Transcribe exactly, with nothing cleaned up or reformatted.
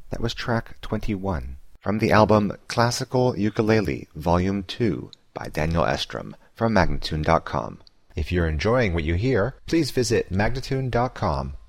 That was track twenty-one from the album Classical Ukulele Volume two by Daniel Estrom from Magnatune dot com. If you're enjoying what you hear, please visit Magnatune dot com